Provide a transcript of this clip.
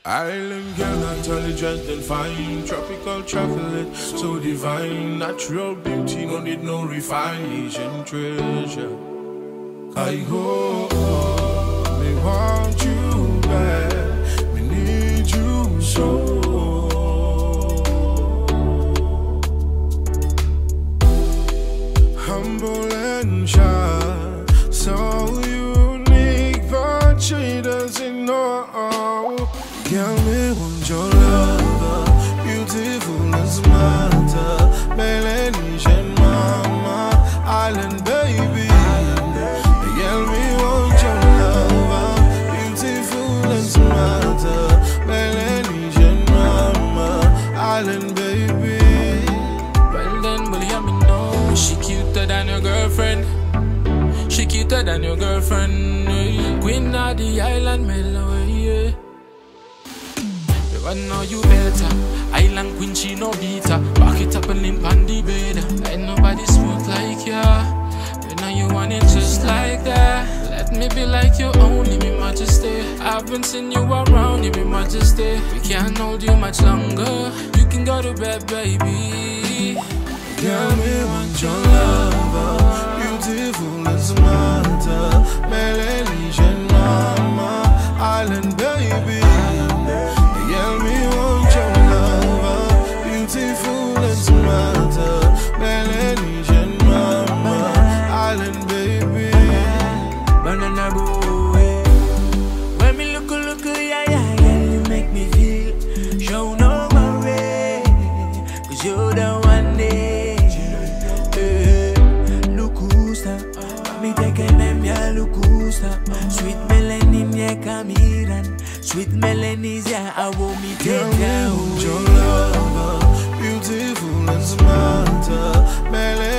Island girl, intelligent and fine. Tropical chocolate, so divine. Natural beauty, no need no refined Asian treasure. I go, me want you back, me need you so. Humble and shy, so unique, but she doesn't know. Girl, me want your lover, beautiful as Mata, Melanesian mama, island baby. Girl, me want your lover, beautiful as Mata, Melanesian mama, island baby. Well then, will you me know she cuter than your girlfriend? She cuter than your girlfriend. Queen of the island, Mellow. I know you better. Island queen, she no beater. Back it up and limp on the bed. Ain't nobody smooth like ya. But now you want it just like that. Let me be like your only, me majesty. I've been seeing you around, you be majesty. We can't hold you much longer. You can go to bed, baby. Girl, me want your lover, beautiful as Mata, Melanesian mama, island baby. Girl, me want your lover, beautiful as Mata, Melanesian mama, island baby. Banana boy, when me look, yeah, girl, you make me feel. Show no worry, 'cause you're the one day. Lukusta, me taking them, yeah, Lukusta. Sweet melanin, yeah, Camiran. Sweet melanies, yeah, I want me take Girl, me want your lover, beautiful as Mata, Melanesian